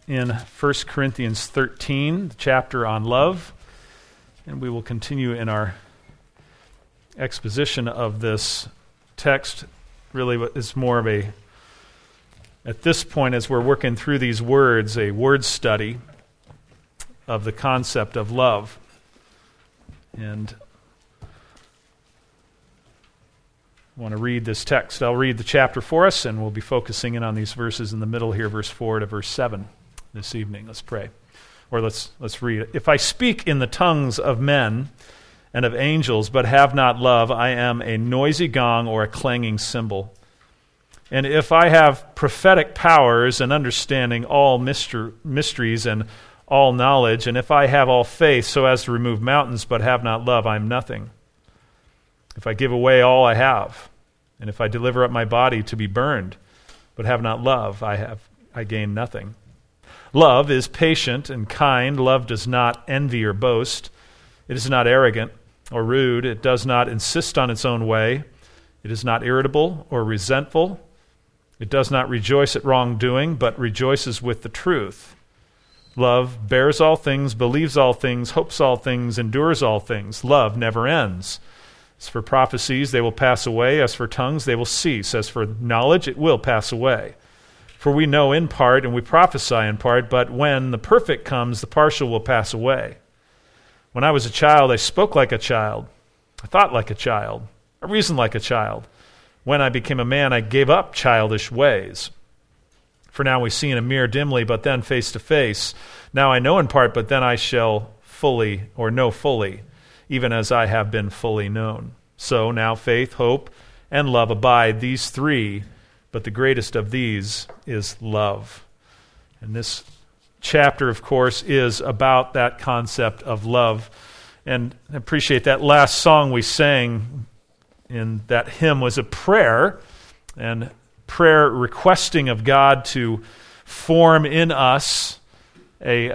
in 1 Corinthians 13, the chapter on love, and we will continue in our exposition of this text. Really, it's more of a, at this point, as we're working through these words, a word study of the concept of love. And I want to read this text. I'll read the chapter for us, and we'll be focusing in on these verses in the middle here, verse 4 to verse 7 this evening. Let's pray. Or let's read it. If I speak in the tongues of men and of angels, but have not love, I am a noisy gong or a clanging cymbal. And if I have prophetic powers and understanding all mysteries and all knowledge, and if I have all faith so as to remove mountains, but have not love, I am nothing. If I give away all I have, and if I deliver up my body to be burned, but have not love, I gain nothing. Love is patient and kind. Love does not envy or boast. It is not arrogant or rude. It does not insist on its own way. It is not irritable or resentful. It does not rejoice at wrongdoing, but rejoices with the truth. Love bears all things, believes all things, hopes all things, endures all things. Love never ends. As for prophecies, they will pass away. As for tongues, they will cease. As for knowledge, it will pass away. For we know in part and we prophesy in part, but when the perfect comes, the partial will pass away. When I was a child, I spoke like a child. I thought like a child. I reasoned like a child. When I became a man, I gave up childish ways. For now we see in a mirror dimly, but then face to face. Now I know in part, but then I shall know fully, even as I have been fully known. So now faith, hope, and love abide, these three, but the greatest of these is love. And this chapter, of course, is about that concept of love. And I appreciate that last song we sang in that hymn was a prayer, and prayer requesting of God to form in us a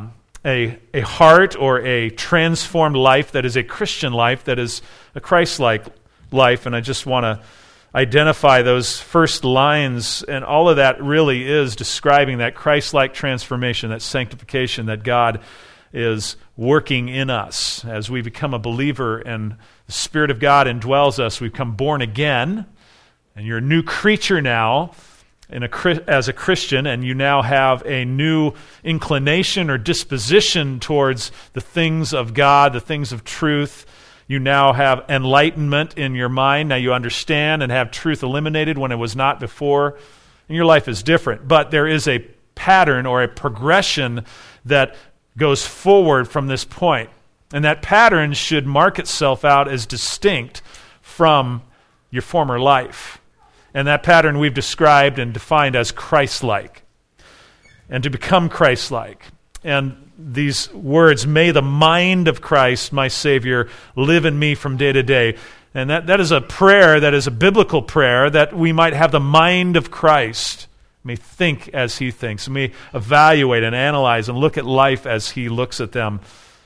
heart or a transformed life that is a Christian life, that is a Christ-like life. And I just want to identify those first lines, and all of that really is describing that Christ-like transformation, that sanctification that God is working in us. As we become a believer and the Spirit of God indwells us, we become born again, and you're a new creature now as a Christian, and you now have a new inclination or disposition towards the things of God, the things of truth. You now have enlightenment in your mind. Now you understand and have truth eliminated when it was not before. And your life is different. But there is a pattern or a progression that goes forward from this point. And that pattern should mark itself out as distinct from your former life. And that pattern we've described and defined as Christ-like. And to become Christ-like. And these words, may the mind of Christ, my Savior, live in me from day to day. And that is a prayer, that is a biblical prayer, that we might have the mind of Christ. May think as He thinks. May evaluate and analyze and look at life as He looks at them.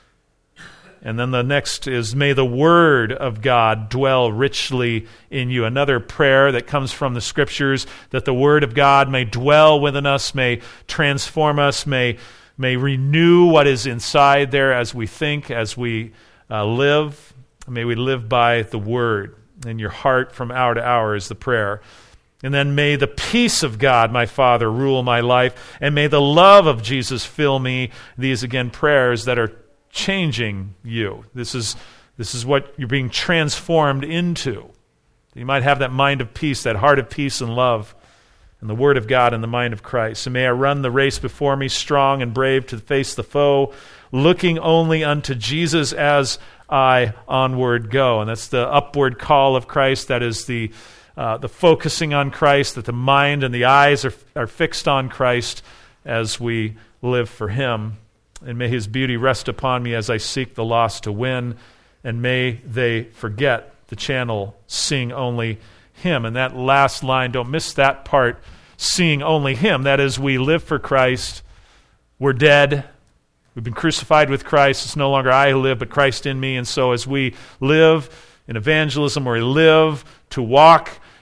And then the next is, may the Word of God dwell richly in you. Another prayer that comes from the Scriptures, that the Word of God may dwell within us, may transform us, may renew what is inside there as we think, as we live. May we live by the Word in your heart from hour to hour is the prayer. And then may the peace of God, my Father, rule my life, and may the love of Jesus fill me. These, again, prayers that are changing you. This is what you're being transformed into. You might have that mind of peace, that heart of peace and love, and the Word of God and the mind of Christ. And may I run the race before me, strong and brave to face the foe, looking only unto Jesus as I onward go. And that's the upward call of Christ. That is the focusing on Christ, that the mind and the eyes are fixed on Christ as we live for Him. And may His beauty rest upon me as I seek the lost to win. And may they forget the channel, seeing only Him. And that last line, don't miss that part, seeing only Him. That is, we live for Christ. We're dead. We've been crucified with Christ. It's no longer I who live, but Christ in me. And so as we live in evangelism, or we live to walk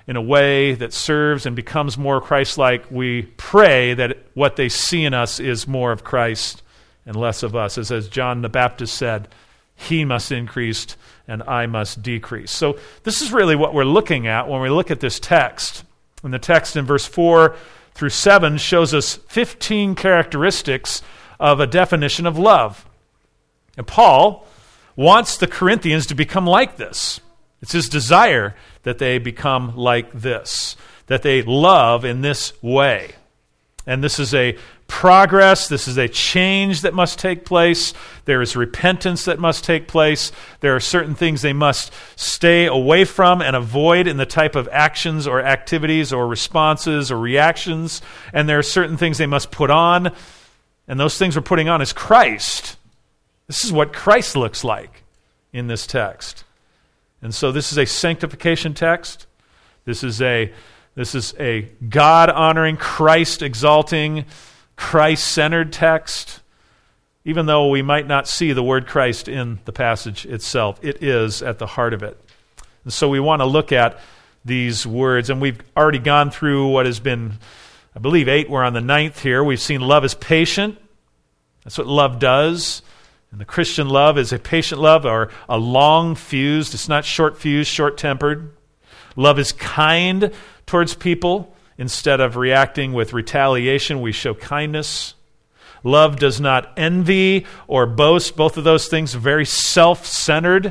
in a way that serves and becomes more Christ-like, we pray that what they see in us is more of Christ and less of us. As John the Baptist said, he must increase and I must decrease. So this is really what we're looking at when we look at this text. And the text in verse 4 through 7 shows us 15 characteristics of a definition of love. And Paul wants the Corinthians to become like this. It's his desire that they become like this, that they love in this way. And this is a progress, this is a change that must take place. There is repentance that must take place. There are certain things they must stay away from and avoid in the type of actions or activities or responses or reactions. And there are certain things they must put on, and those things we're putting on is Christ. This is what Christ looks like in this text. And so this is a sanctification text. This is a God-honoring, Christ-exalting, Christ-centered text. Even though we might not see the word Christ in the passage itself, it is at the heart of it. And so we want to look at these words, and we've already gone through what has been, I believe, 8. We're on the 9th here. We've seen love is patient. That's what love does. And the Christian love is a patient love, or a long-fused. It's not short-fused, short-tempered. Love is kind towards people. Instead of reacting with retaliation, we show kindness. Love does not envy or boast. Both of those things are very self-centered.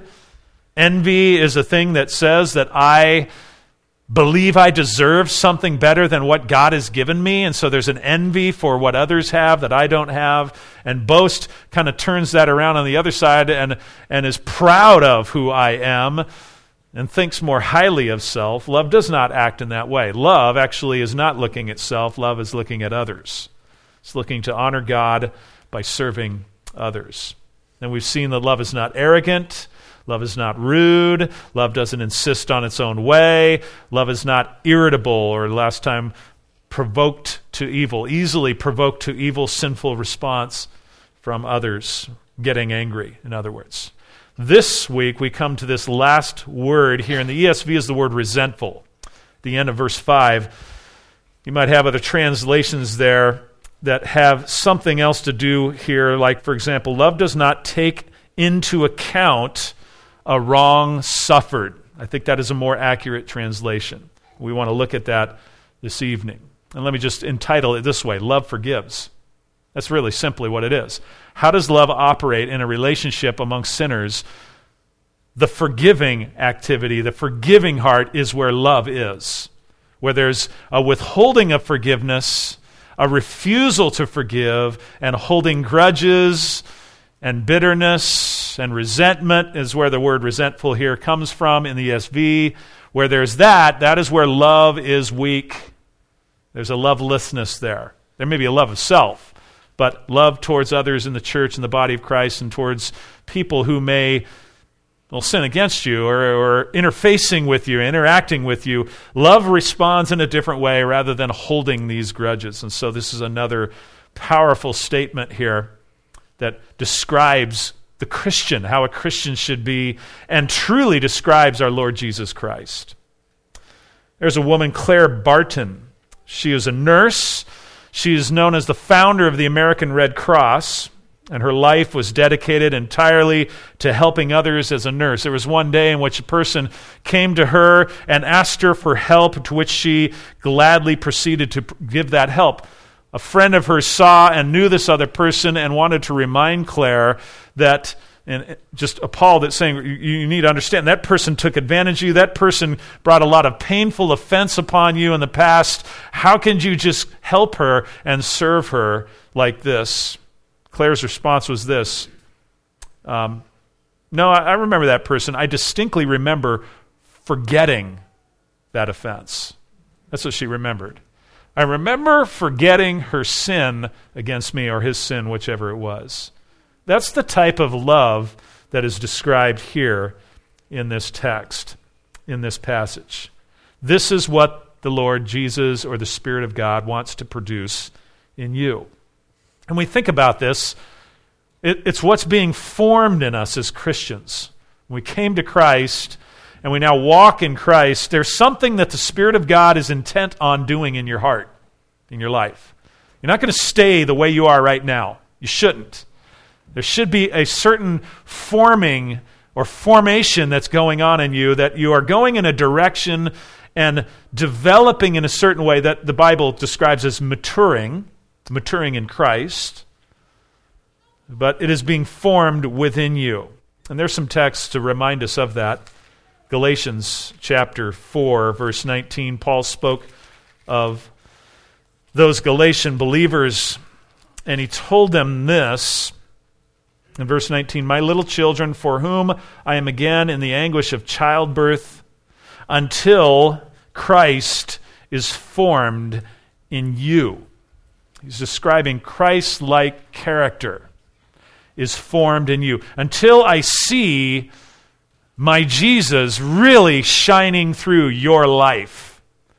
Envy is a thing that says that I believe I deserve something better than what God has given me, and so there's an envy for what others have that I don't have. And boast kind of turns that around on the other side and is proud of who I am and thinks more highly of self. Love does not act in that way. Love actually is not looking at self. Love is looking at others. It's looking to honor God by serving others. And we've seen that love is not arrogant. Love is not rude. Love doesn't insist on its own way. Love is not irritable, or last time, provoked to evil, easily provoked to evil, sinful response from others, getting angry, in other words. This week, we come to this last word here. In the ESV is the word resentful. At the end of verse 5, you might have other translations there that have something else to do here. Like, for example, love does not take into account a wrong suffered. I think that is a more accurate translation. We want to look at that this evening. And let me just entitle it this way: Love forgives. That's really simply what it is. How does love operate in a relationship among sinners? The forgiving activity, the forgiving heart is where love is. Where there's a withholding of forgiveness, a refusal to forgive, and holding grudges and bitterness and resentment is where the word resentful here comes from in the ESV. Where there's that is where love is weak. There's a lovelessness there. There may be a love of self, but love towards others in the church and the body of Christ and towards people who may sin against you or interfacing with you, interacting with you, love responds in a different way rather than holding these grudges. And so this is another powerful statement here that describes the Christian, how a Christian should be, and truly describes our Lord Jesus Christ. There's a woman, Claire Barton. She is a nurse. She is known as the founder of the American Red Cross, and her life was dedicated entirely to helping others as a nurse. There was one day in which a person came to her and asked her for help, to which she gladly proceeded to give that help. A friend of hers saw and knew this other person and wanted to remind Claire that, and just appalled at saying, you need to understand, that person took advantage of you. That person brought a lot of painful offense upon you in the past. How can you just help her and serve her like this? Claire's response was this: no, I remember that person. I distinctly remember forgetting that offense. That's what she remembered. I remember forgetting her sin against me, or his sin, whichever it was. That's the type of love that is described here in this text, in this passage. This is what the Lord Jesus, or the Spirit of God, wants to produce in you. And we think about this, it's what's being formed in us as Christians. When we came to Christ and we now walk in Christ, there's something that the Spirit of God is intent on doing in your heart, in your life. You're not going to stay the way you are right now. You shouldn't. There should be a certain forming or formation that's going on in you, that you are going in a direction and developing in a certain way that the Bible describes as maturing in Christ, but it is being formed within you. And there's some texts to remind us of that. Galatians chapter 4, verse 19, Paul spoke of those Galatian believers, and he told them this in verse 19, "My little children, for whom I am again in the anguish of childbirth, until Christ is formed in you." He's describing Christ-like character is formed in you. Until I see my Jesus really shining through your life,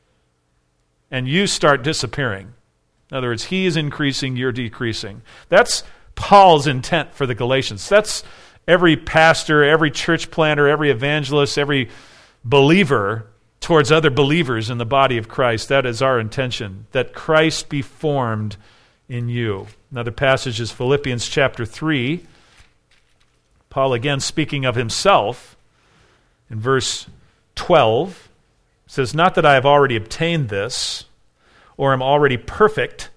and you start disappearing. In other words, he is increasing, you're decreasing. That's Paul's intent for the Galatians. That's every pastor, every church planter, every evangelist, every believer towards other believers in the body of Christ. That is our intention, that Christ be formed in you. Another passage is Philippians chapter 3. Paul again speaking of himself in verse 12 says, "Not that I have already obtained this or am already perfect,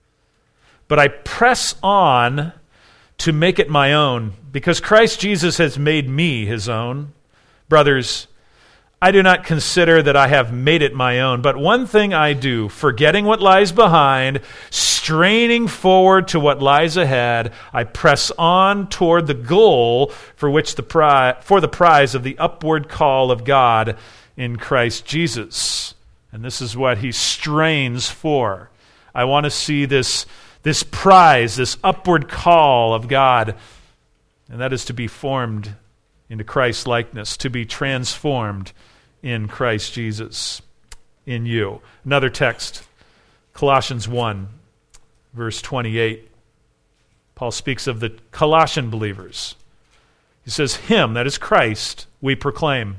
but I press on to make it my own, because Christ Jesus has made me his own. Brothers, I do not consider that I have made it my own, but one thing I do, forgetting what lies behind, straining forward to what lies ahead, I press on toward the goal for the prize of the upward call of God in Christ Jesus." And this is what he strains for. I want to see this prize, this upward call of God, and that is to be formed into Christ's likeness, to be transformed in Christ Jesus, in you. Another text, Colossians 1, verse 28. Paul speaks of the Colossian believers. He says, "Him," that is Christ, "we proclaim,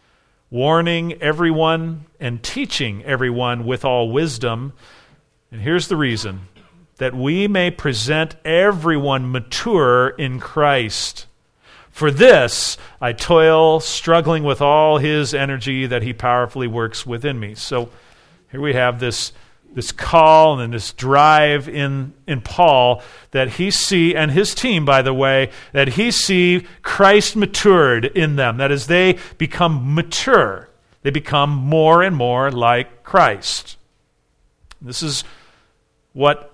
warning everyone and teaching everyone with all wisdom." And here's the reason, "that we may present everyone mature in Christ. For this I toil, struggling with all his energy that he powerfully works within me." So here we have this call and this drive in Paul that he see, and his team, by the way, that he see Christ matured in them. That is, they become mature. They become more and more like Christ. This is what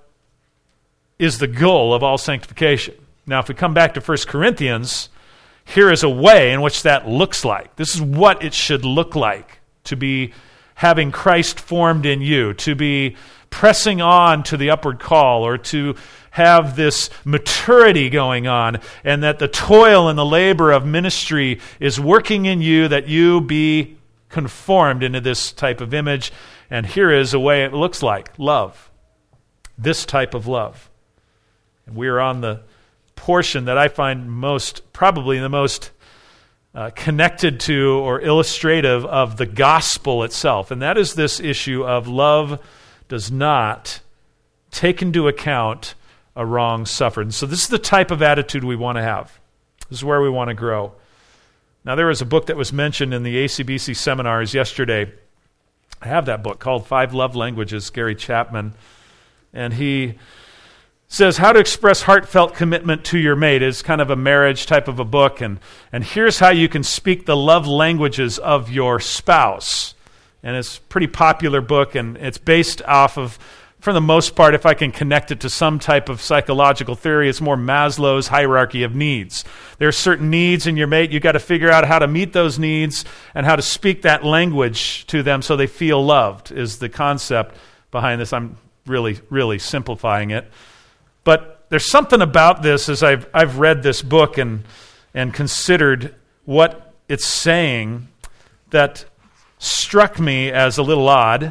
is the goal of all sanctification. Now, if we come back to 1 Corinthians, here is a way in which that looks like. This is what it should look like to be having Christ formed in you, to be pressing on to the upward call, or to have this maturity going on, and that the toil and the labor of ministry is working in you, that you be conformed into this type of image. And here is a way it looks like. Love. This type of love. And we are on the portion that I find probably the most connected to or illustrative of the gospel itself. And that is this issue of love does not take into account a wrong suffered. And so this is the type of attitude we want to have. This is where we want to grow. Now, there was a book that was mentioned in the ACBC seminars yesterday. I have that book called 5 Love Languages, Gary Chapman. And he says how to express heartfelt commitment to your mate. It's kind of a marriage type of a book. And here's how you can speak the love languages of your spouse. And it's a pretty popular book, and it's based off of, for the most part, if I can connect it to some type of psychological theory, it's more Maslow's hierarchy of needs. There are certain needs in your mate. You've got to figure out how to meet those needs and how to speak that language to them so they feel loved, is the concept behind this. I'm really, really simplifying it. But there's something about this as I've read this book and considered what it's saying that struck me as a little odd,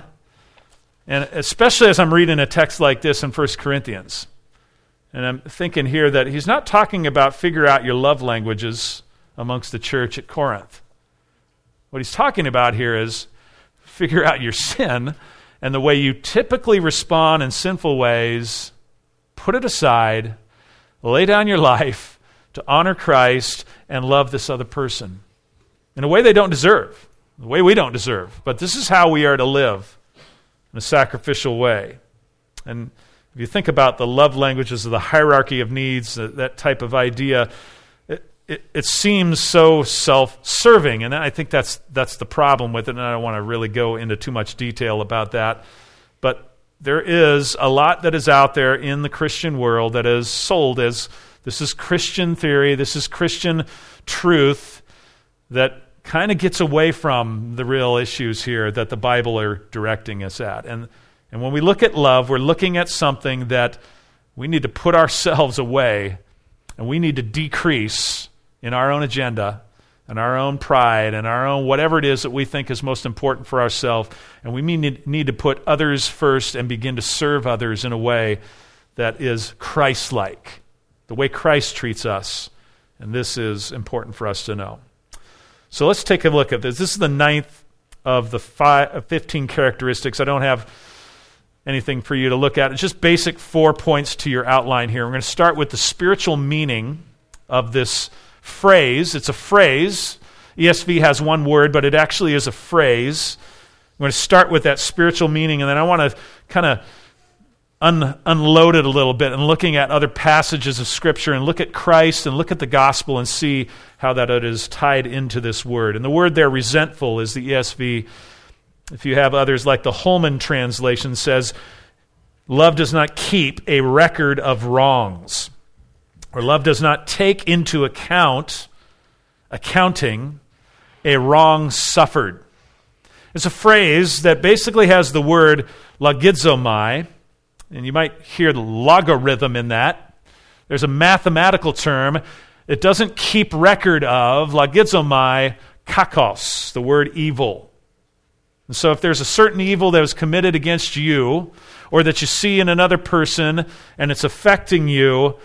and especially as I'm reading a text like this in 1 Corinthians. And I'm thinking here that he's not talking about figure out your love languages amongst the church at Corinth. What he's talking about here is figure out your sin and the way you typically respond in sinful ways, put it aside, lay down your life to honor Christ and love this other person in a way they don't deserve, the way we don't deserve. But this is how we are to live in a sacrificial way. And if you think about the love languages of the hierarchy of needs, that type of idea, it seems so self-serving, and I think that's the problem with it, and I don't want to really go into too much detail about that. But there is a lot that is out there in the Christian world that is sold as this is Christian theory, this is Christian truth that kind of gets away from the real issues here that the Bible are directing us at. And when we look at love, we're looking at something that we need to put ourselves away and we need to decrease in our own agenda and our own pride and our own whatever it is that we think is most important for ourselves. And we need to put others first and begin to serve others in a way that is Christ-like, the way Christ treats us. And this is important for us to know. So let's take a look at this. This is the 9th of the 15 characteristics. I don't have anything for you to look at. It's just basic 4 points to your outline here. We're going to start with the spiritual meaning of this phrase. It's a phrase. ESV has one word, but it actually is a phrase. I'm going to start with that spiritual meaning, and then I want to kind of unload it a little bit and looking at other passages of Scripture and look at Christ and look at the gospel and see how that it is tied into this word. And the word there, resentful, is the ESV. If you have others like the Holman translation says, love does not keep a record of wrongs, or love does not take into accounting a wrong suffered. It's a phrase that basically has the word logizomai, and you might hear the logarithm in that. There's a mathematical term. It doesn't keep record of, logizomai kakos, the word evil. And so if there's a certain evil that was committed against you, or that you see in another person, and it's affecting you,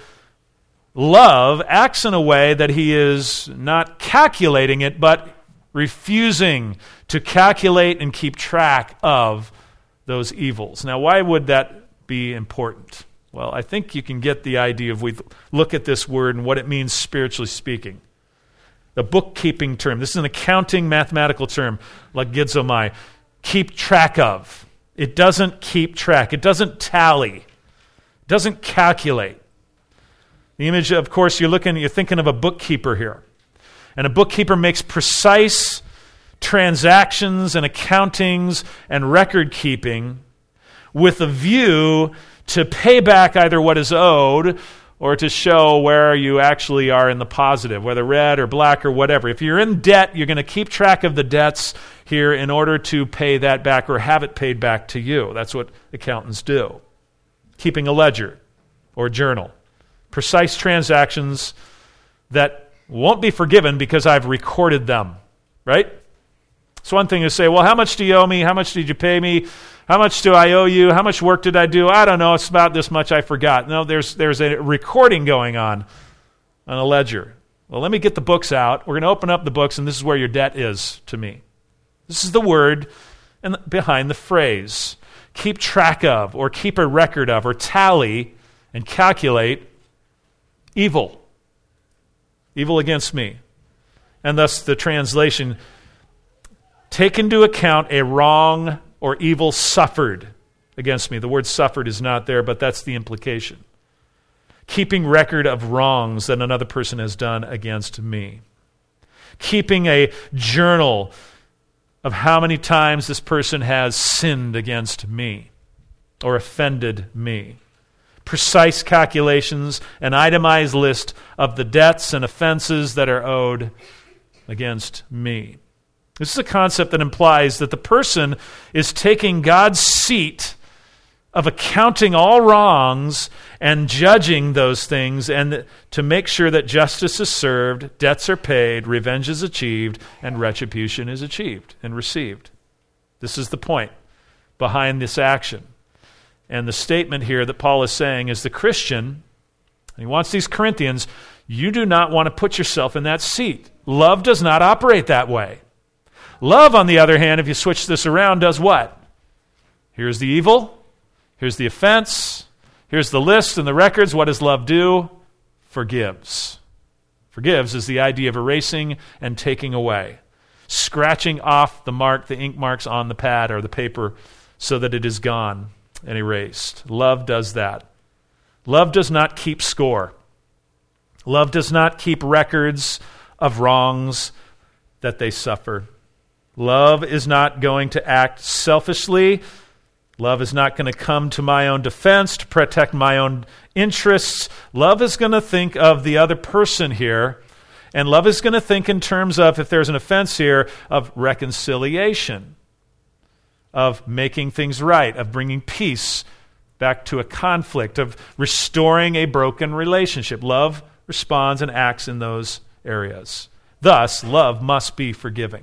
love acts in a way that he is not calculating it, but refusing to calculate and keep track of those evils. Now, why would that be important? Well, I think you can get the idea if we look at this word and what it means spiritually speaking. The bookkeeping term, this is an accounting mathematical term, logizomai, keep track of. It doesn't keep track. It doesn't tally. It doesn't calculate. The image, of course, you're thinking of a bookkeeper here. And a bookkeeper makes precise transactions and accountings and record keeping with a view to pay back either what is owed or to show where you actually are in the positive, whether red or black or whatever. If you're in debt, you're going to keep track of the debts here in order to pay that back or have it paid back to you. That's what accountants do. Keeping a ledger or journal. Precise transactions that won't be forgiven because I've recorded them, right? It's one thing to say, well, how much do you owe me? How much did you pay me? How much do I owe you? How much work did I do? I don't know. It's about this much. I forgot. No, there's a recording going on a ledger. Well, let me get the books out. We're going to open up the books, and this is where your debt is to me. This is the word behind the phrase. Keep track of, or keep a record of, or tally and calculate evil. Evil against me. And thus the translation, take into account a wrong or evil suffered against me. The word suffered is not there, but that's the implication. Keeping record of wrongs that another person has done against me. Keeping a journal of how many times this person has sinned against me or offended me. Precise calculations, an itemized list of the debts and offenses that are owed against me. This is a concept that implies that the person is taking God's seat of accounting all wrongs and judging those things, and to make sure that justice is served, debts are paid, revenge is achieved, and retribution is achieved and received. This is the point behind this action. And the statement here that Paul is saying is the Christian, and he wants these Corinthians, you do not want to put yourself in that seat. Love does not operate that way. Love, on the other hand, if you switch this around, does what? Here's the evil. Here's the offense. Here's the list and the records. What does love do? Forgives. Forgives is the idea of erasing and taking away, scratching off the mark, the ink marks on the pad or the paper so that it is gone and erased. Love does that. Love does not keep score. Love does not keep records of wrongs that they suffer. Love is not going to act selfishly. Love is not going to come to my own defense to protect my own interests. Love is going to think of the other person here, and love is going to think in terms of, if there's an offense here, of reconciliation, of making things right, of bringing peace back to a conflict, of restoring a broken relationship. Love responds and acts in those areas. Thus, love must be forgiving.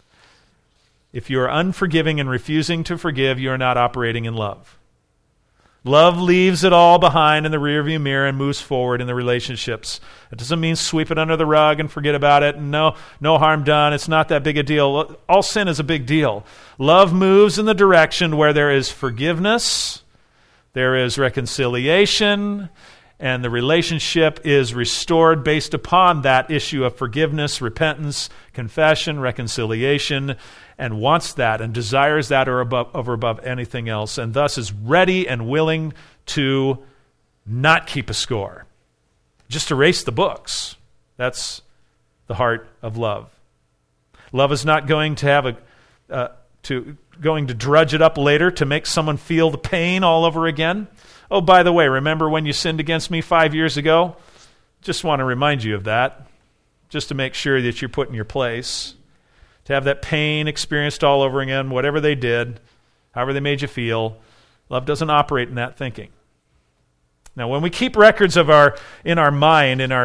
If you are unforgiving and refusing to forgive, you are not operating in love. Love leaves it all behind in the rearview mirror and moves forward in the relationships. It doesn't mean sweep it under the rug and forget about it and no harm done. It's not that big a deal. All sin is a big deal. Love moves in the direction where there is forgiveness, there is reconciliation, and the relationship is restored based upon that issue of forgiveness, repentance, confession, reconciliation, and wants that and desires that over above anything else, and thus is ready and willing to not keep a score. Just erase the books. That's the heart of love. Love is not going to have going to drudge it up later to make someone feel the pain all over again. Oh, by the way, remember when you sinned against me 5 years ago? Just want to remind you of that, just to make sure that you're put in your place. To have that pain experienced all over again, whatever they did, however they made you feel. Love doesn't operate in that thinking. Now, when we keep records of in our mind, in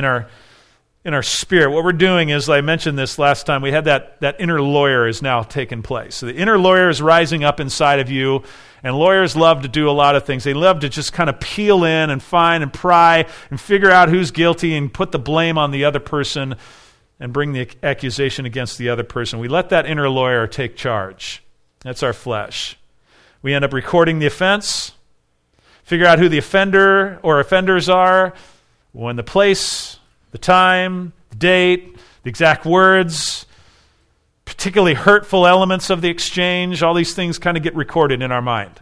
our spirit, what we're doing is, I mentioned this last time, we had that inner lawyer is now taken place. So the inner lawyer is rising up inside of you, and lawyers love to do a lot of things. They love to just kind of peel in and find and pry and figure out who's guilty and put the blame on the other person and bring the accusation against the other person. We let that inner lawyer take charge. That's our flesh. We end up recording the offense, figure out who the offender or offenders are, when the place, the time, the date, the exact words, particularly hurtful elements of the exchange, all these things kind of get recorded in our mind.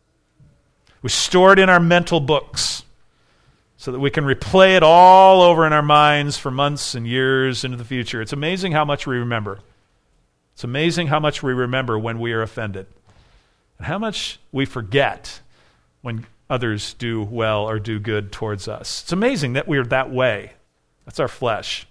We store it in our mental books so that we can replay it all over in our minds for months and years into the future. It's amazing how much we remember. It's amazing how much we remember when we are offended, and how much we forget when others do well or do good towards us. It's amazing that we are that way. That's our flesh.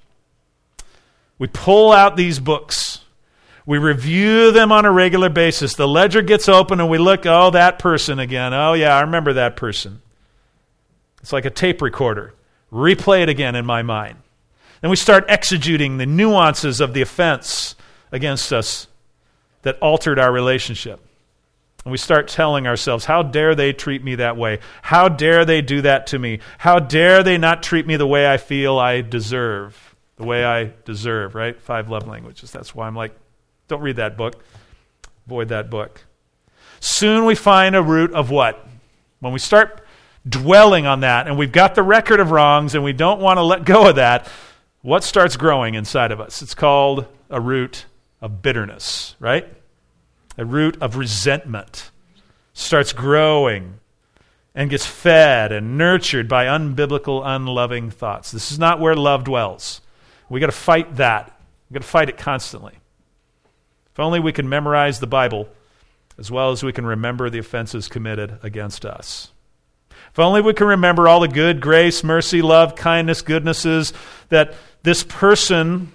We pull out these books. We review them on a regular basis. The ledger gets open and we look, oh, that person again. Oh, yeah, I remember that person. It's like a tape recorder. Replay it again in my mind. Then we start exegeting the nuances of the offense against us that altered our relationship. And we start telling ourselves, how dare they treat me that way? How dare they do that to me? How dare they not treat me the way I feel I deserve? The way I deserve, right? 5 love languages. That's why I'm like, don't read that book. Avoid that book. Soon we find a root of what? When we start dwelling on that, and we've got the record of wrongs, and we don't want to let go of that, what starts growing inside of us? It's called a root of bitterness, right? A root of resentment starts growing and gets fed and nurtured by unbiblical, unloving thoughts. This is not where love dwells. We got to fight that. We got to fight it constantly. If only we can memorize the Bible as well as we can remember the offenses committed against us. If only we can remember all the good, grace, mercy, love, kindness, goodnesses that this person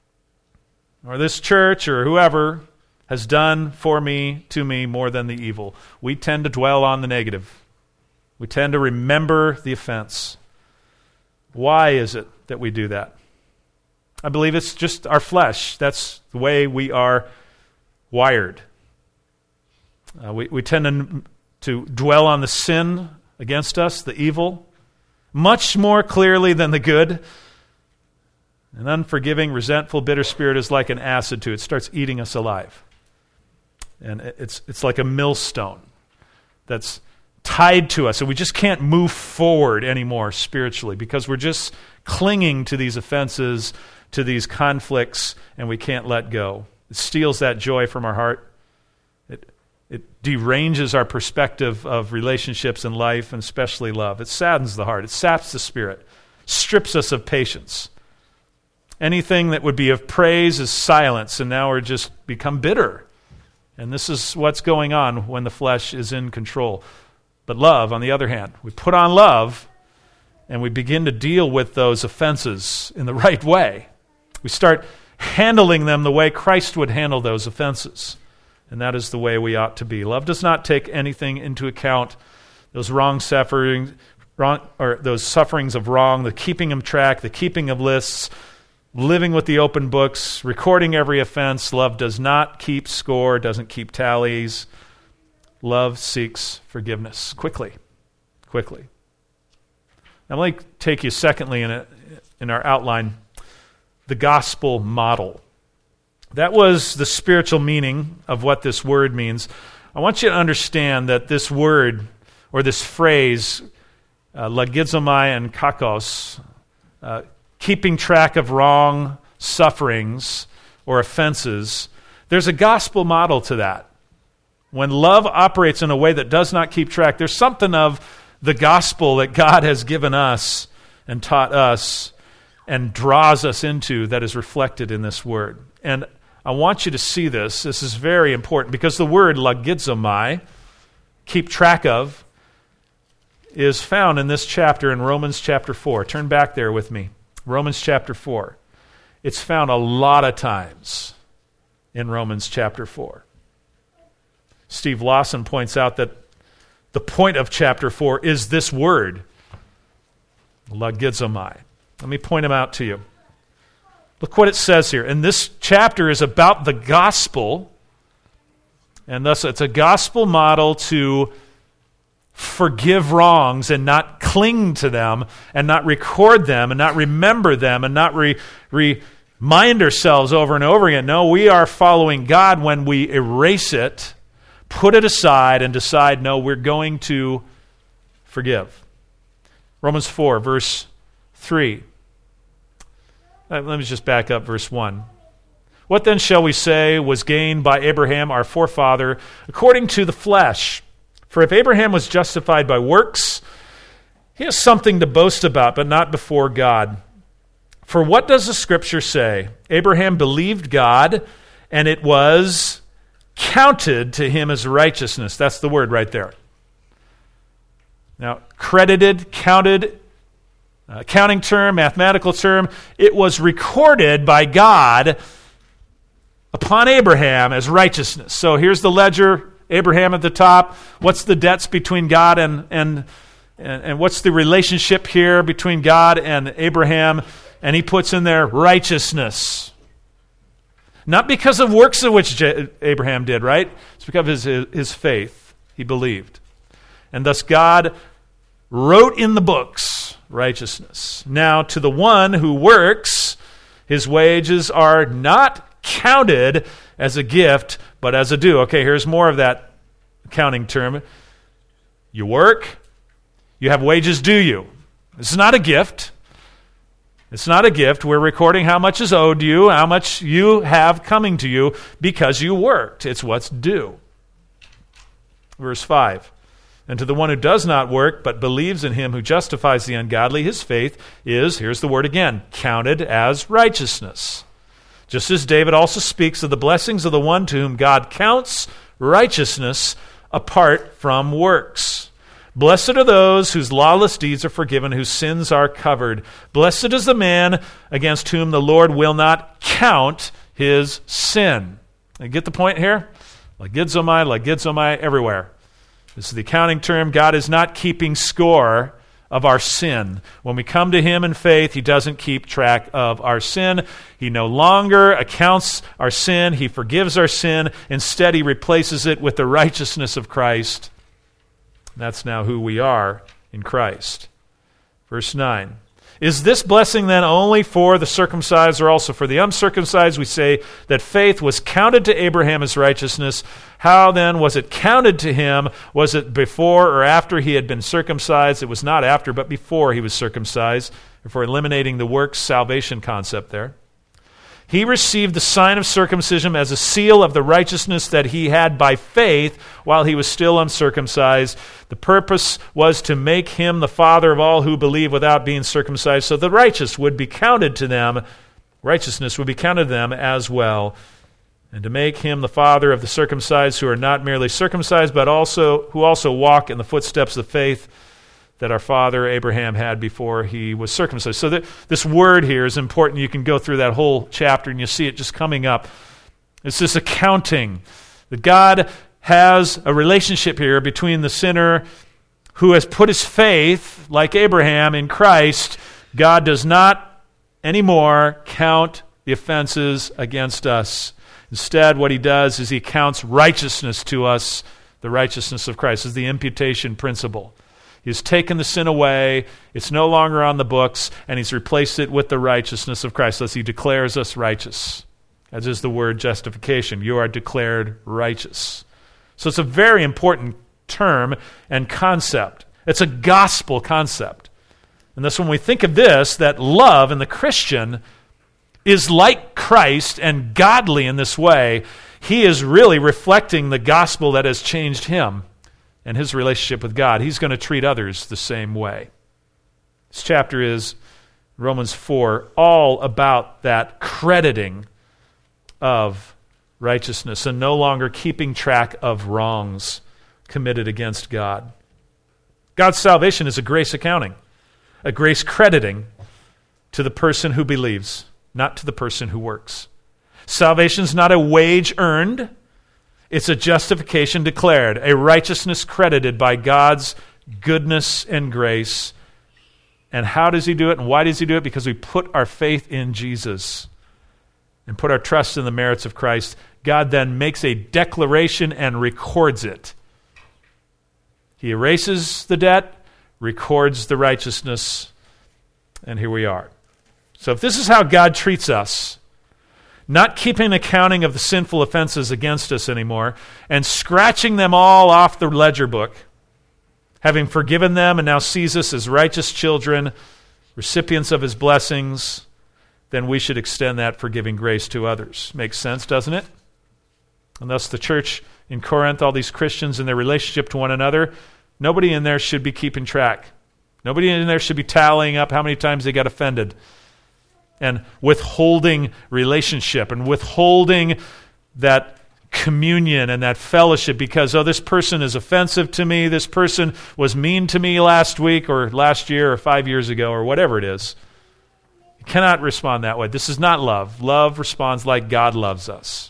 or this church or whoever has done for me, to me, more than the evil. We tend to dwell on the negative. We tend to remember the offense. Why is it that we do that? I believe it's just our flesh. That's the way we are wired. We tend to dwell on the sin against us, the evil, much more clearly than the good. An unforgiving, resentful, bitter spirit is like an acid to it. It starts eating us alive. And it's like a millstone that's tied to us, and we just can't move forward anymore spiritually because we're just clinging to these offenses, to these conflicts, and we can't let go. It steals that joy from our heart. It deranges our perspective of relationships and life, and especially love. It saddens the heart. It saps the spirit, strips us of patience. Anything that would be of praise is silence, and now we're just become bitter. And this is what's going on when the flesh is in control. But love, on the other hand, we put on love, and we begin to deal with those offenses in the right way. We start handling them the way Christ would handle those offenses. And that is the way we ought to be. Love does not take anything into account, those those sufferings of wrong, the keeping of track, the keeping of lists, living with the open books, recording every offense. Love does not keep score, doesn't keep tallies. Love seeks forgiveness quickly. Now let me take you secondly in our outline, the gospel model. That was the spiritual meaning of what this word means. I want you to understand that this word, or this phrase, logizomai and kakos, keeping track of wrong sufferings or offenses, there's a gospel model to that. When love operates in a way that does not keep track, there's something of the gospel that God has given us and taught us and draws us into that is reflected in this word. And I want you to see this. This is very important because the word logizomai, keep track of, is found in this chapter in Romans chapter 4. Turn back there with me. Romans chapter 4. It's found a lot of times in Romans chapter 4. Steve Lawson points out that the point of chapter 4 is this word, logizomai. Let me point them out to you. Look what it says here. And this chapter is about the gospel, and thus it's a gospel model to forgive wrongs and not cling to them and not record them and not remember them and not remind ourselves over and over again. No, we are following God when we erase it, put it aside, and decide, no, we're going to forgive. Romans 4, verse 3. Let me just back up verse 1. What then shall we say was gained by Abraham, our forefather, according to the flesh? For if Abraham was justified by works, he has something to boast about, but not before God. For what does the Scripture say? Abraham believed God, and it was counted to him as righteousness. That's the word right there. Now, credited, counted, accounting term, mathematical term, it was recorded by God upon Abraham as righteousness. So here's the ledger, Abraham at the top. What's the debts between God and what's the relationship here between God and Abraham? And he puts in there righteousness. Not because of works of which Abraham did, right? It's because of his faith. He believed. And thus God wrote in the books righteousness. Now to the one who works, his wages are not counted as a gift, but as a due. Okay, here's more of that accounting term. You work, you have wages due you. This is not a gift. It's not a gift. We're recording how much is owed you, how much you have coming to you because you worked. It's what's due. Verse 5. And to the one who does not work, but believes in him who justifies the ungodly, his faith is, here's the word again, counted as righteousness. Just as David also speaks of the blessings of the one to whom God counts righteousness apart from works. Blessed are those whose lawless deeds are forgiven, whose sins are covered. Blessed is the man against whom the Lord will not count his sin. You get the point here? Logizomai, everywhere. This is the accounting term. God is not keeping score of our sin. When we come to him in faith, he doesn't keep track of our sin. He no longer accounts our sin. He forgives our sin. Instead, he replaces it with the righteousness of Christ. That's now who we are in Christ. Verse 9. Is this blessing then only for the circumcised or also for the uncircumcised? We say that faith was counted to Abraham as righteousness. How then was it counted to him? Was it before or after he had been circumcised? It was not after, but before he was circumcised. Therefore, eliminating the works salvation concept there. He received the sign of circumcision as a seal of the righteousness that he had by faith while he was still uncircumcised. The purpose was to make him the father of all who believe without being circumcised, so the righteous would be counted to them, righteousness would be counted to them as well, and to make him the father of the circumcised who are not merely circumcised, but who also walk in the footsteps of faith that our father Abraham had before he was circumcised. So this word here is important. You can go through that whole chapter and you see it just coming up. It's this accounting that God has a relationship here between the sinner who has put his faith, like Abraham, in Christ. God does not anymore count the offenses against us. Instead, what he does is he counts righteousness to us, the righteousness of Christ. This is the imputation principle. He's taken the sin away, it's no longer on the books, and he's replaced it with the righteousness of Christ. Thus he declares us righteous. As is the word justification. You are declared righteous. So it's a very important term and concept. It's a gospel concept. And thus when we think of this, that love in the Christian is like Christ and godly in this way, he is really reflecting the gospel that has changed him and his relationship with God. He's going to treat others the same way. This chapter is, Romans 4, all about that crediting of righteousness and no longer keeping track of wrongs committed against God. God's salvation is a grace accounting, a grace crediting to the person who believes, not to the person who works. Salvation is not a wage earned. It's a justification declared, a righteousness credited by God's goodness and grace. And how does he do it and why does he do it? Because we put our faith in Jesus and put our trust in the merits of Christ. God then makes a declaration and records it. He erases the debt, records the righteousness, and here we are. So if this is how God treats us, not keeping accounting of the sinful offenses against us anymore, and scratching them all off the ledger book, having forgiven them and now sees us as righteous children, recipients of his blessings, then we should extend that forgiving grace to others. Makes sense, doesn't it? And thus the church in Corinth, all these Christians in their relationship to one another, nobody in there should be keeping track. Nobody in there should be tallying up how many times they got offended and withholding relationship and withholding that communion and that fellowship because, oh, this person is offensive to me, this person was mean to me last week or last year or 5 years ago or whatever it is. You cannot respond that way. This is not love. Love responds like God loves us.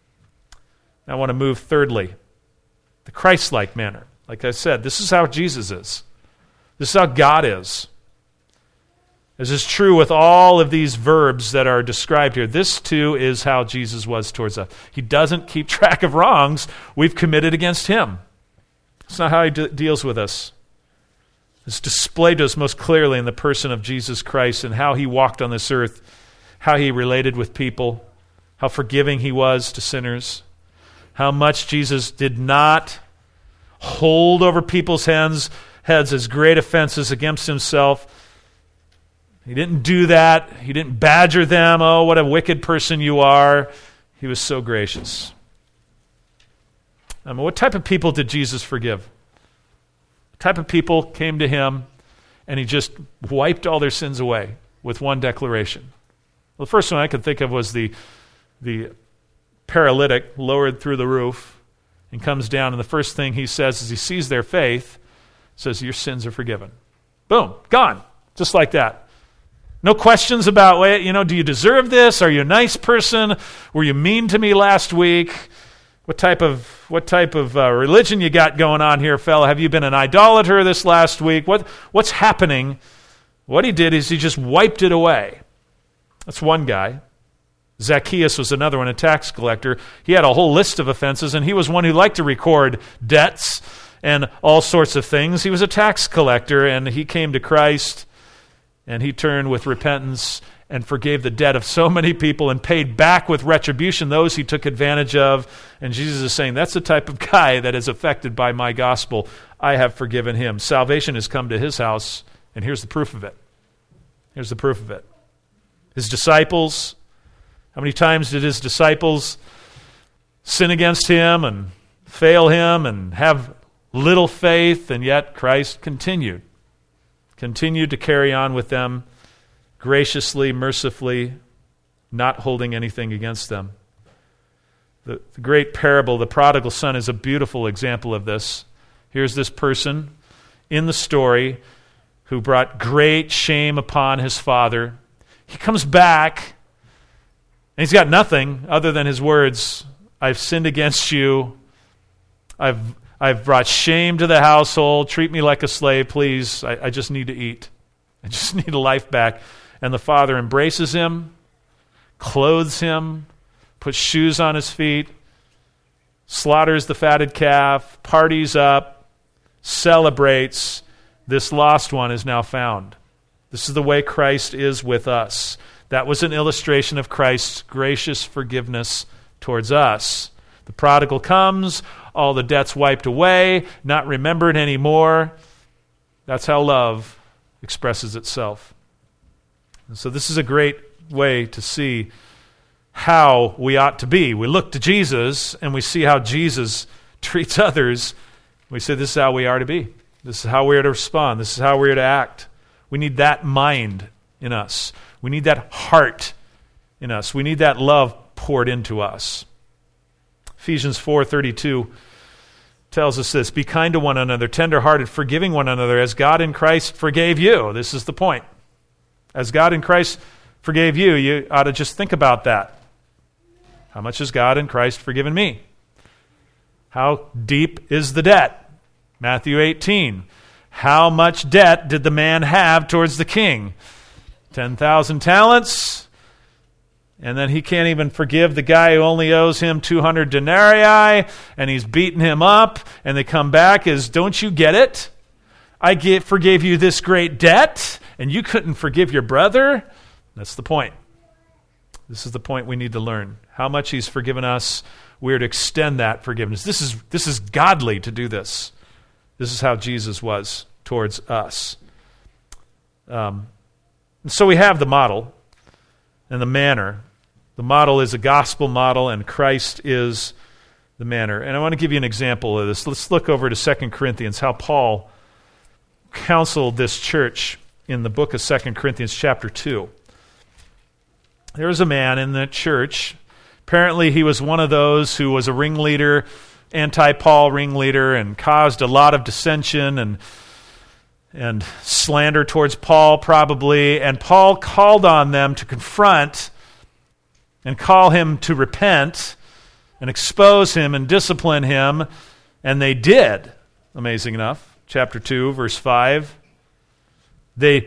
I want to move thirdly, the Christ-like manner. Like I said, this is how Jesus is. This is how God is. This is true with all of these verbs that are described here. This, too, is how Jesus was towards us. He doesn't keep track of wrongs we've committed against him. It's not how he deals with us. It's displayed to us most clearly in the person of Jesus Christ and how he walked on this earth, how he related with people, how forgiving he was to sinners, how much Jesus did not hold over people's heads as great offenses against himself. He didn't do that. He didn't badger them. Oh, what a wicked person you are. He was so gracious. What type of people did Jesus forgive? What type of people came to him and he just wiped all their sins away with one declaration? Well, the first one I could think of was the paralytic lowered through the roof and comes down, and the first thing he says as he sees their faith, says, your sins are forgiven. Boom, gone, just like that. No questions about, do you deserve this? Are you a nice person? Were you mean to me last week? What type of religion you got going on here, fella? Have you been an idolater this last week? What's happening? What he did is he just wiped it away. That's one guy. Zacchaeus was another one, a tax collector. He had a whole list of offenses, and he was one who liked to record debts and all sorts of things. He was a tax collector, and he came to Christ, And he turned with repentance and forgave the debt of so many people and paid back with retribution those he took advantage of. And Jesus is saying, that's the type of guy that is affected by my gospel. I have forgiven him. Salvation has come to his house, and here's the proof of it. Here's the proof of it. His disciples, how many times did his disciples sin against him and fail him and have little faith, and yet Christ continued to carry on with them graciously, mercifully, not holding anything against them. The great parable, the prodigal son, is a beautiful example of this. Here's this person in the story who brought great shame upon his father. He comes back, and he's got nothing other than his words, I've sinned against you. I've brought shame to the household. Treat me like a slave, please. I just need to eat. I just need a life back. And the father embraces him, clothes him, puts shoes on his feet, slaughters the fatted calf, parties up, celebrates. This lost one is now found. This is the way Christ is with us. That was an illustration of Christ's gracious forgiveness towards us. The prodigal comes, all the debts wiped away, not remembered anymore. That's how love expresses itself. And so this is a great way to see how we ought to be. We look to Jesus and we see how Jesus treats others. We say this is how we are to be. This is how we are to respond. This is how we are to act. We need that mind in us. We need that heart in us. We need that love poured into us. Ephesians 4:32 tells us this, be kind to one another, tender-hearted, forgiving one another, as God in Christ forgave you. This is the point. As God in Christ forgave you, you ought to just think about that. How much has God in Christ forgiven me? How deep is the debt? Matthew 18. How much debt did the man have towards the king? 10,000 talents. And then he can't even forgive the guy who only owes him 200 denarii, and he's beaten him up, and they come back as, don't you get it? I forgave you this great debt, and you couldn't forgive your brother? That's the point. This is the point we need to learn. How much he's forgiven us, we're to extend that forgiveness. This is godly to do this. This is how Jesus was towards us. And so we have the model and the manner. The model is a gospel model, and Christ is the manner. And I want to give you an example of this. Let's look over to 2 Corinthians, how Paul counseled this church in the book of 2 Corinthians chapter 2. There was a man in the church. Apparently he was one of those who was a ringleader, anti-Paul ringleader, and caused a lot of dissension and slander towards Paul probably. And Paul called on them to confront and call him to repent and expose him and discipline him. And they did, amazing enough. Chapter 2, verse 5. They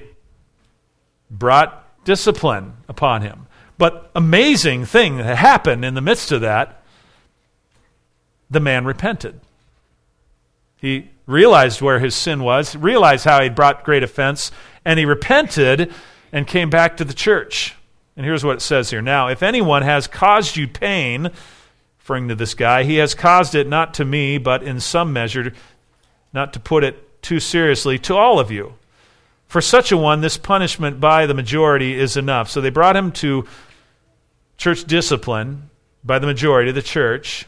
brought discipline upon him. But amazing thing that happened in the midst of that, the man repented. He realized where his sin was, realized how he'd brought great offense, and he repented and came back to the church. And here's what it says here. Now, if anyone has caused you pain, referring to this guy, he has caused it not to me, but in some measure, not to put it too seriously, to all of you. For such a one, this punishment by the majority is enough. So they brought him to church discipline by the majority of the church.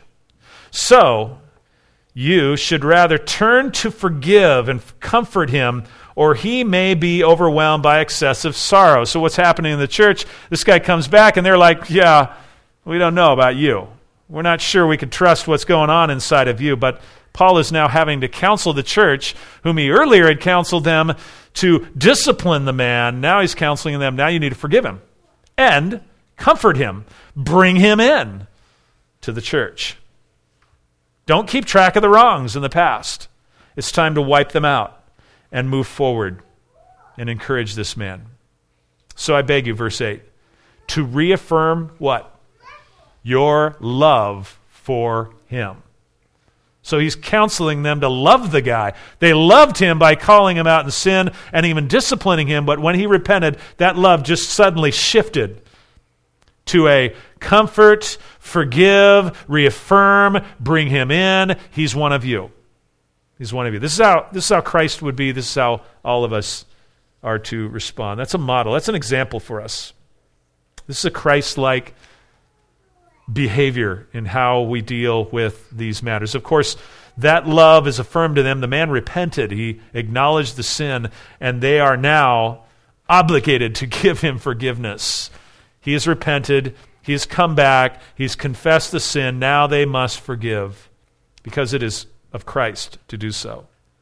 So you should rather turn to forgive and comfort him, or he may be overwhelmed by excessive sorrow. So what's happening in the church? This guy comes back and they're like, yeah, we don't know about you. We're not sure we can trust what's going on inside of you. But Paul is now having to counsel the church, whom he earlier had counseled them to discipline the man. Now he's counseling them, now you need to forgive him and comfort him. Bring him in to the church. Don't keep track of the wrongs in the past. It's time to wipe them out and move forward and encourage this man. So I beg you, verse 8, to reaffirm what? Your love for him. So he's counseling them to love the guy. They loved him by calling him out in sin and even disciplining him, but when he repented, that love just suddenly shifted to a comfort, forgive, reaffirm, bring him in. He's one of you. He's one of you. This is how Christ would be. This is how all of us are to respond. That's a model. That's an example for us. This is a Christ-like behavior in how we deal with these matters. Of course, that love is affirmed to them. The man repented. He acknowledged the sin, and they are now obligated to give him forgiveness. He has repented. He has come back. He's confessed the sin. Now they must forgive because it is of Christ to do so.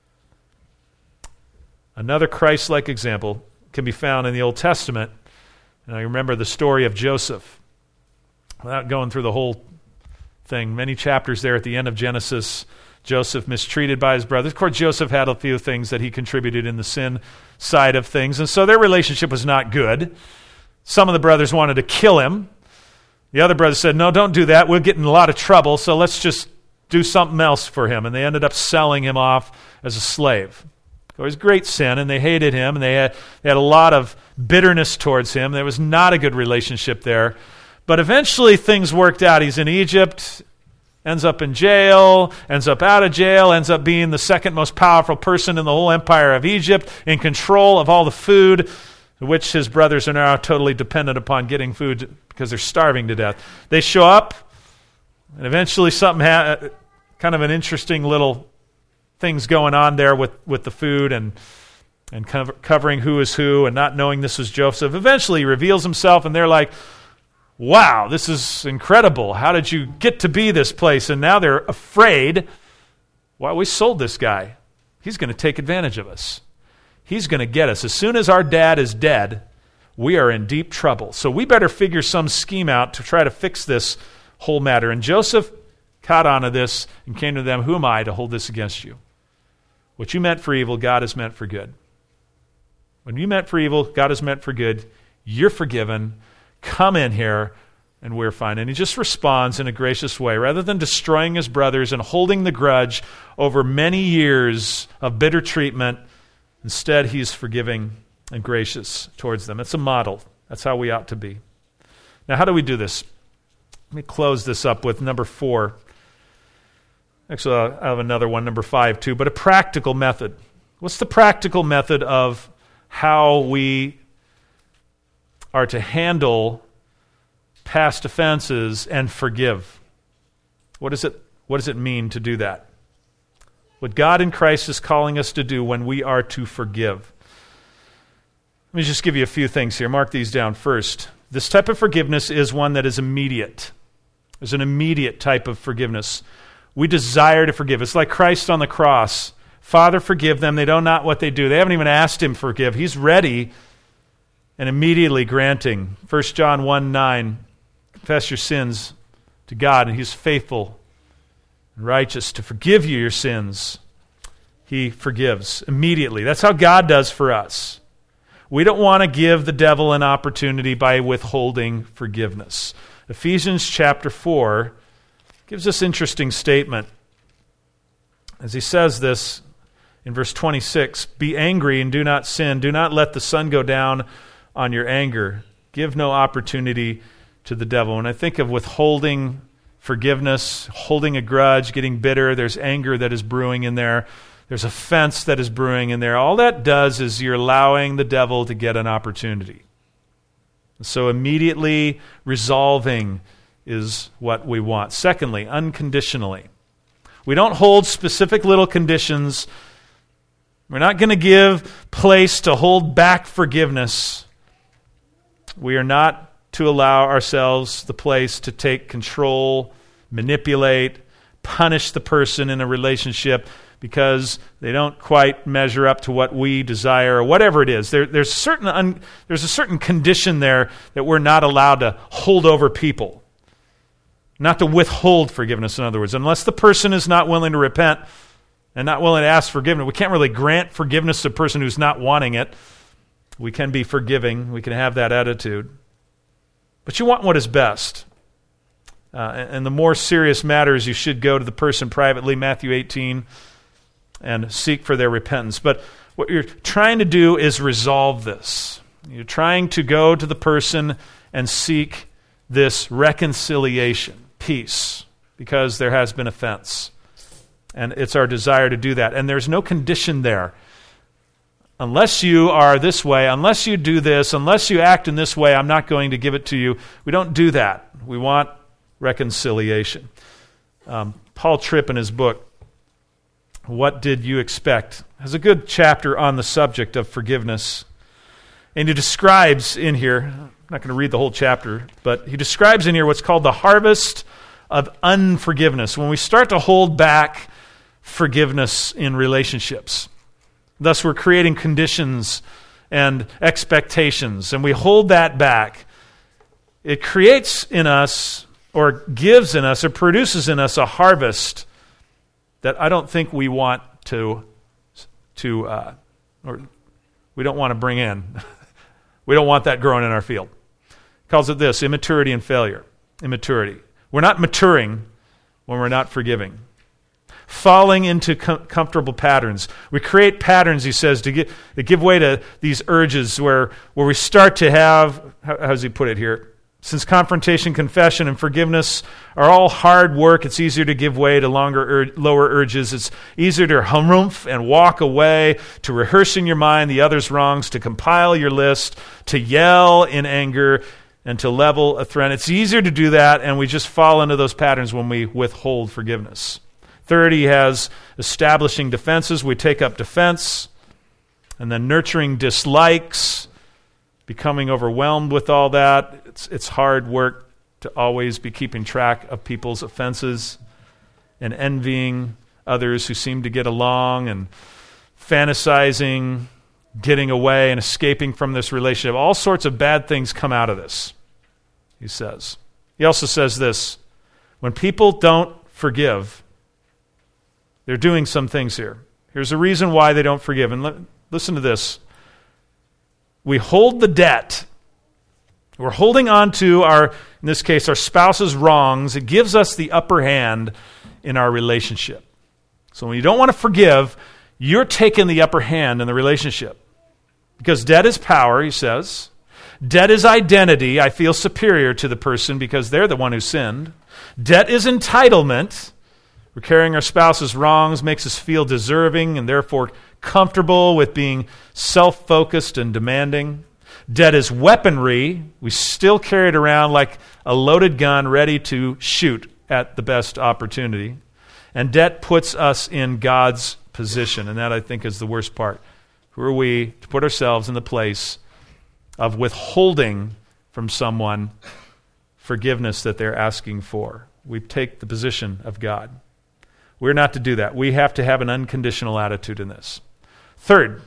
Another Christ-like example can be found in the Old Testament. And I remember the story of Joseph. Without going through the whole thing, many chapters there at the end of Genesis, Joseph mistreated by his brothers. Of course, Joseph had a few things that he contributed in the sin side of things, and so their relationship was not good. Some of the brothers wanted to kill him. The other brothers said, no, don't do that. We'll get in a lot of trouble, so let's just do something else for him. And they ended up selling him off as a slave. It was great sin, and they hated him, and they had a lot of bitterness towards him. There was not a good relationship there. But eventually things worked out. He's in Egypt, ends up in jail, ends up out of jail, ends up being the second most powerful person in the whole empire of Egypt, in control of all the food, which his brothers are now totally dependent upon getting food because they're starving to death. They show up, and eventually something kind of an interesting little things going on there with the food and covering who is who and not knowing this was Joseph. Eventually he reveals himself, and they're like, wow, this is incredible. How did you get to be this place? And now they're afraid. Well, we sold this guy. He's going to take advantage of us. He's going to get us. As soon as our dad is dead, we are in deep trouble. So we better figure some scheme out to try to fix this whole matter. And Joseph caught on to this and came to them, who am I to hold this against you? What you meant for evil, God has meant for good. When you meant for evil, God has meant for good. You're forgiven. Come in here, and we're fine. And he just responds in a gracious way. Rather than destroying his brothers and holding the grudge over many years of bitter treatment, instead he's forgiving and gracious towards them. It's a model. That's how we ought to be. Now, how do we do this? Let me close this up with number 4. Actually, I have another one, number 5 too, but a practical method. What's the practical method of how we are to handle past offenses and forgive? What does it mean to do that? What God in Christ is calling us to do when we are to forgive. Let me just give you a few things here. Mark these down first. This type of forgiveness is one that is immediate. There's an immediate type of forgiveness. We desire to forgive. It's like Christ on the cross. Father, forgive them. They know not what they do. They haven't even asked him to forgive. He's ready and immediately granting. 1 John 1:9, confess your sins to God, and he's faithful and righteous to forgive you your sins. He forgives immediately. That's how God does for us. We don't want to give the devil an opportunity by withholding forgiveness. Ephesians chapter 4 gives this interesting statement. As he says this in verse 26, be angry and do not sin. Do not let the sun go down on your anger. Give no opportunity to the devil. When I think of withholding forgiveness, holding a grudge, getting bitter, there's anger that is brewing in there. There's offense that is brewing in there. All that does is you're allowing the devil to get an opportunity. So immediately resolving is what we want. Secondly, unconditionally. We don't hold specific little conditions. We're not going to give place to hold back forgiveness. We are not to allow ourselves the place to take control, manipulate, punish the person in a relationship because they don't quite measure up to what we desire or whatever it is. There's a certain condition there that we're not allowed to hold over people. Not to withhold forgiveness, in other words. Unless the person is not willing to repent and not willing to ask forgiveness, we can't really grant forgiveness to a person who's not wanting it. We can be forgiving. We can have that attitude. But you want what is best. And the more serious matters, you should go to the person privately, Matthew 18, and seek for their repentance. But what you're trying to do is resolve this. You're trying to go to the person and seek this reconciliation, peace, because there has been offense. And it's our desire to do that. And there's no condition there. Unless you are this way, unless you do this, unless you act in this way, I'm not going to give it to you. We don't do that. We want reconciliation. Paul Tripp, in his book, What Did You Expect?, has a good chapter on the subject of forgiveness. And he describes in here, I'm not going to read the whole chapter, but he describes in here what's called the harvest of unforgiveness, when we start to hold back forgiveness in relationships. Thus, we're creating conditions and expectations, and we hold that back. It creates in us, or gives in us, or produces in us a harvest that I don't think we want or we don't want to bring in. We don't want that growing in our field. He calls it this: immaturity and failure. Immaturity. We're not maturing when we're not forgiving. Falling into comfortable patterns. We create patterns, he says, that give way to these urges where we start to have, how does he put it here? Since confrontation, confession, and forgiveness are all hard work, it's easier to give way to lower urges. It's easier to harumph and walk away, to rehearse in your mind the other's wrongs, to compile your list, to yell in anger, and to level a threat. It's easier to do that, and we just fall into those patterns when we withhold forgiveness. Third, he has establishing defenses. We take up defense, and then nurturing dislikes, becoming overwhelmed with all that. It's hard work to always be keeping track of people's offenses and envying others who seem to get along and fantasizing, getting away and escaping from this relationship. All sorts of bad things come out of this, he says. He also says this: when people don't forgive, they're doing some things here. Here's a reason why they don't forgive. And listen to this. We hold the debt. We're holding on to in this case, our spouse's wrongs. It gives us the upper hand in our relationship. So when you don't want to forgive, you're taking the upper hand in the relationship. Because debt is power, he says. Debt is identity. I feel superior to the person because they're the one who sinned. Debt is entitlement. We're carrying our spouse's wrongs, makes us feel deserving and therefore comfortable with being self-focused and demanding. Debt is weaponry. We still carry it around like a loaded gun ready to shoot at the best opportunity. And debt puts us in God's position, and that, I think, is the worst part. Who are we to put ourselves in the place of withholding from someone forgiveness that they're asking for? We take the position of God. We're not to do that. We have to have an unconditional attitude in this. Third,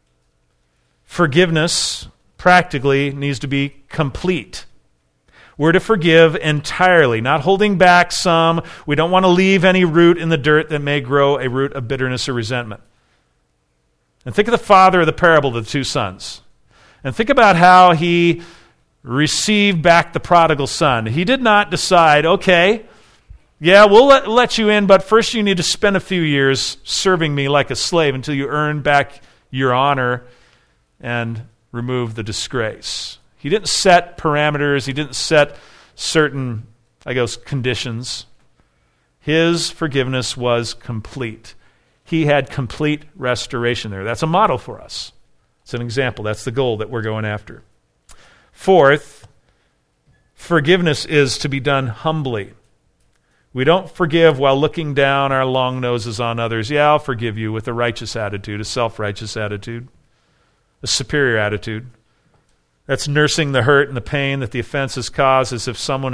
forgiveness practically needs to be complete. We're to forgive entirely, not holding back some. We don't want to leave any root in the dirt that may grow a root of bitterness or resentment. And think of the father of the parable of the two sons. And think about how he received back the prodigal son. He did not decide, okay, yeah, we'll let you in, but first you need to spend a few years serving me like a slave until you earn back your honor and remove the disgrace. He didn't set parameters. He didn't set certain, conditions. His forgiveness was complete. He had complete restoration there. That's a model for us. It's an example. That's the goal that we're going after. Fourth, forgiveness is to be done humbly. We don't forgive while looking down our long noses on others. Yeah, I'll forgive you, with a righteous attitude, a self-righteous attitude, a superior attitude. That's nursing the hurt and the pain that the offense has caused, as if someone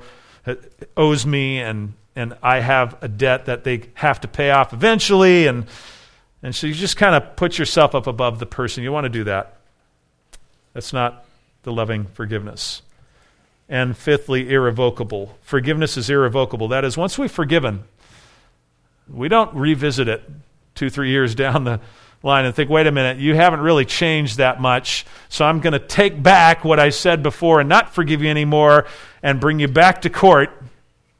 owes me and I have a debt that they have to pay off eventually. And so you just kind of put yourself up above the person. You want to do that. That's not the loving forgiveness. And fifthly, irrevocable. Forgiveness is irrevocable. That is, once we've forgiven, we don't revisit it 2-3 years down the line and think, wait a minute, you haven't really changed that much, so I'm going to take back what I said before and not forgive you anymore and bring you back to court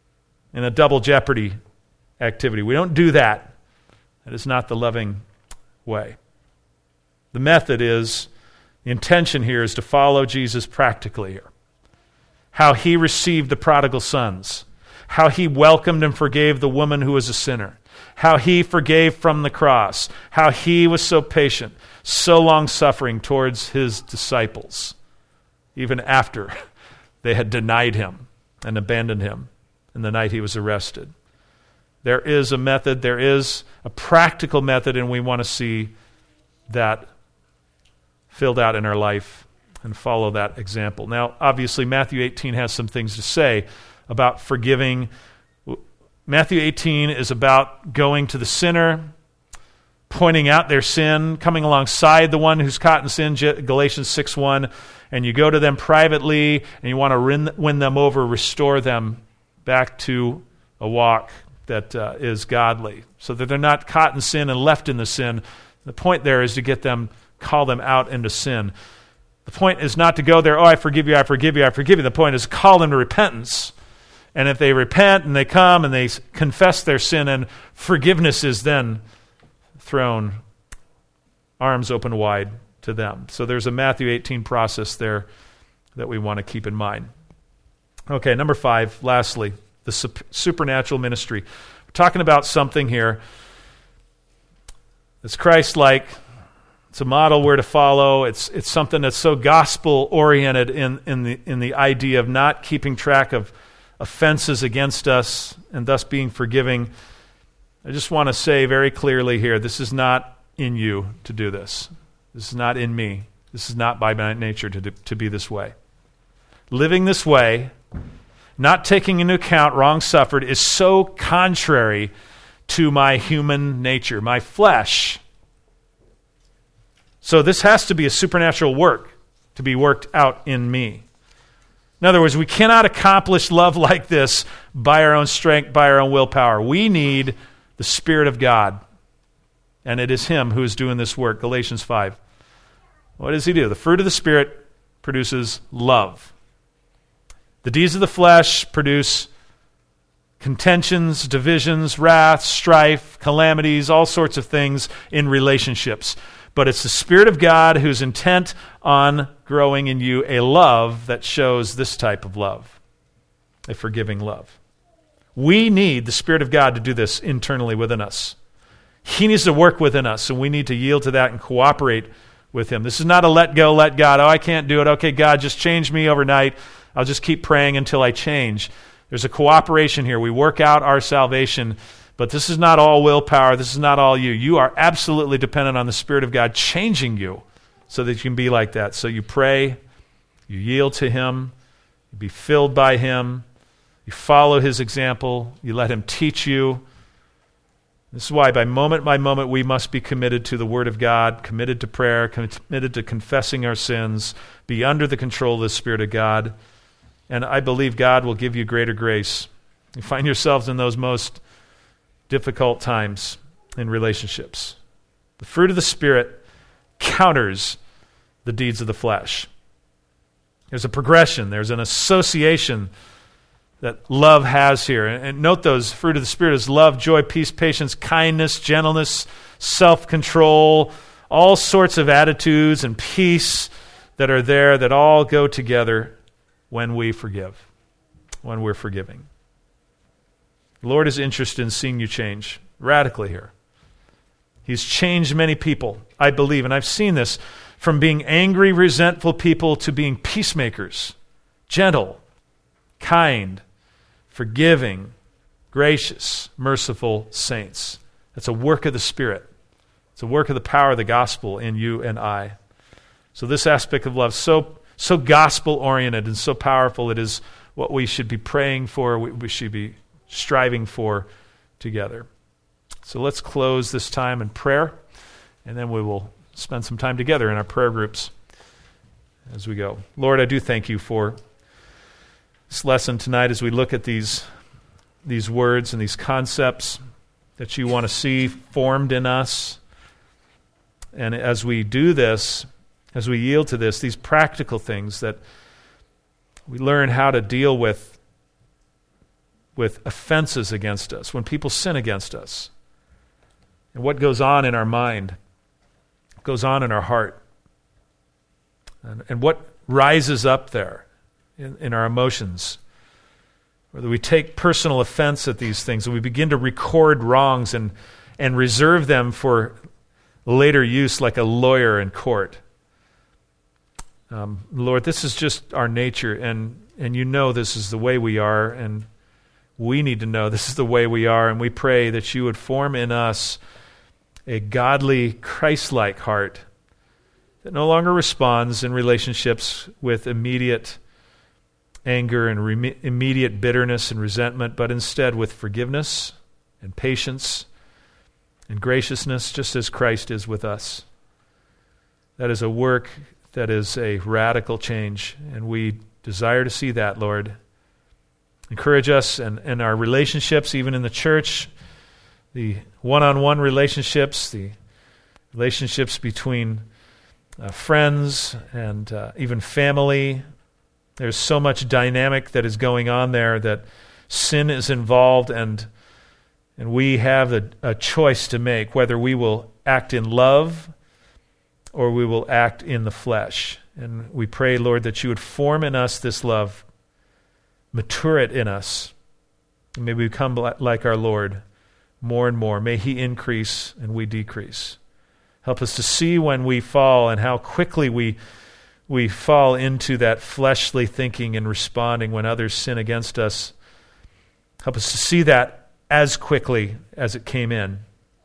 in a double jeopardy activity. We don't do that. That is not the loving way. The method is, the intention here is to follow Jesus practically here. How he received the prodigal sons. How he welcomed and forgave the woman who was a sinner. How he forgave from the cross. How he was so patient, so long-suffering towards his disciples, even after they had denied him and abandoned him in the night he was arrested. There is a method, there is a practical method, and we want to see that filled out in our life and follow that example. Now, obviously, Matthew 18 has some things to say about forgiving. Matthew 18 is about going to the sinner, pointing out their sin, coming alongside the one who's caught in sin, Galatians 6:1, and you go to them privately, and you want to win them over, restore them back to a walk that is godly, so that they're not caught in sin and left in the sin. The point there is to get them, call them out into sin. The point is not to go there, I forgive you, I forgive you, I forgive you. The point is to call them to repentance. And if they repent and they come and they confess their sin, and forgiveness is then thrown arms open wide to them. So there's a Matthew 18 process there that we want to keep in mind. Okay, number 5, lastly, the supernatural ministry. We're talking about something here that's Christ-like. It's a model we're to follow. It's something that's so gospel-oriented in the idea of not keeping track of offenses against us and thus being forgiving. I just want to say very clearly here, this is not in you to do this. This is not in me. This is not by my nature to be this way. Living this way, not taking into account wrong suffered, is so contrary to my human nature, my flesh. So this has to be a supernatural work to be worked out in me. In other words, we cannot accomplish love like this by our own strength, by our own willpower. We need the Spirit of God, and it is Him who is doing this work. Galatians 5. What does He do? The fruit of the Spirit produces love. The deeds of the flesh produce contentions, divisions, wrath, strife, calamities, all sorts of things in relationships. But it's the Spirit of God who's intent on growing in you a love that shows this type of love, a forgiving love. We need the Spirit of God to do this internally within us. He needs to work within us, and we need to yield to that and cooperate with Him. This is not a let go, let God. I can't do it. Okay, God, just change me overnight. I'll just keep praying until I change. There's a cooperation here. We work out our salvation, but this is not all willpower. This is not all you. You are absolutely dependent on the Spirit of God changing you so that you can be like that. So you pray, you yield to Him, you be filled by Him, you follow His example, you let Him teach you. This is why by moment we must be committed to the Word of God, committed to prayer, committed to confessing our sins, be under the control of the Spirit of God. And I believe God will give you greater grace. You find yourselves in those most difficult times in relationships. The fruit of the Spirit counters the deeds of the flesh. There's a progression. There's an association that love has here. And note those fruit of the Spirit is love, joy, peace, patience, kindness, gentleness, self-control, all sorts of attitudes and peace that are there that all go together when we forgive, when we're forgiving. The Lord is interested in seeing you change radically here. He's changed many people, I believe, and I've seen this, from being angry, resentful people to being peacemakers, gentle, kind, forgiving, gracious, merciful saints. That's a work of the Spirit. It's a work of the power of the gospel in you and I. So this aspect of love, so gospel-oriented and so powerful, it is what we should be praying for, we should be striving for together. So let's close this time in prayer, and then we will spend some time together in our prayer groups as we go. Lord, I do thank you for this lesson tonight as we look at these words and these concepts that you want to see formed in us. And as we do this, as we yield to this, these practical things that we learn how to deal with with offenses against us, when people sin against us, and what goes on in our mind, goes on in our heart, and what rises up there in our emotions. Whether we take personal offense at these things and we begin to record wrongs and reserve them for later use like a lawyer in court. Lord, this is just our nature, and you know this is the way we are, and we need to know this is the way we are, and we pray that you would form in us a godly, Christ-like heart that no longer responds in relationships with immediate anger and immediate bitterness and resentment, but instead with forgiveness and patience and graciousness, just as Christ is with us. That is a work that is a radical change, and we desire to see that, Lord. Encourage us and our relationships, even in the church, the one-on-one relationships, the relationships between friends and even family. There's so much dynamic that is going on there that sin is involved, and we have a choice to make whether we will act in love or we will act in the flesh. And we pray, Lord, that you would form in us this love, mature it in us, and may we become like our Lord more and more. May he increase and we decrease. Help us to see when we fall and how quickly we fall into that fleshly thinking and responding when others sin against us. Help us to see that as quickly as it came in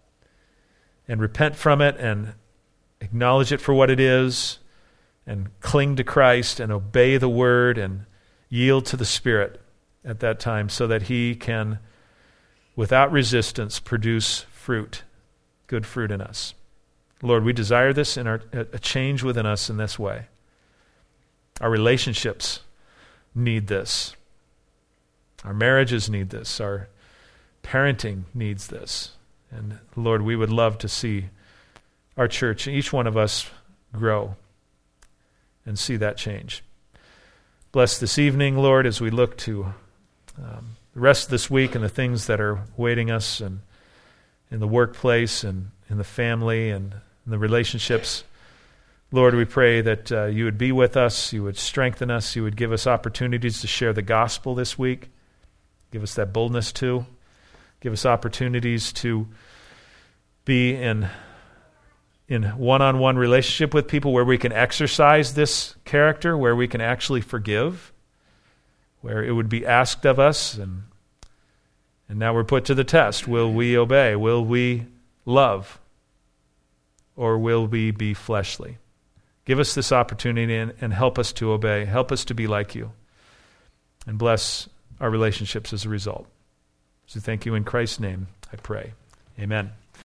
and repent from it and acknowledge it for what it is and cling to Christ and obey the word and yield to the Spirit at that time so that he can, without resistance, produce fruit, good fruit in us. Lord, we desire this in a change within us in this way. Our relationships need this. Our marriages need this. Our parenting needs this. And Lord, we would love to see our church, each one of us, grow and see that change. Bless this evening, Lord, as we look to the rest of this week and the things that are waiting us and in the workplace and in the family and in the relationships. Lord, we pray that you would be with us, you would strengthen us, you would give us opportunities to share the gospel this week. Give us that boldness too. Give us opportunities to be in one-on-one relationship with people where we can exercise this character, where we can actually forgive, where it would be asked of us, and now we're put to the test. Will we obey? Will we love? Or will we be fleshly? Give us this opportunity and help us to obey. Help us to be like you. And bless our relationships as a result. So thank you in Christ's name, I pray. Amen.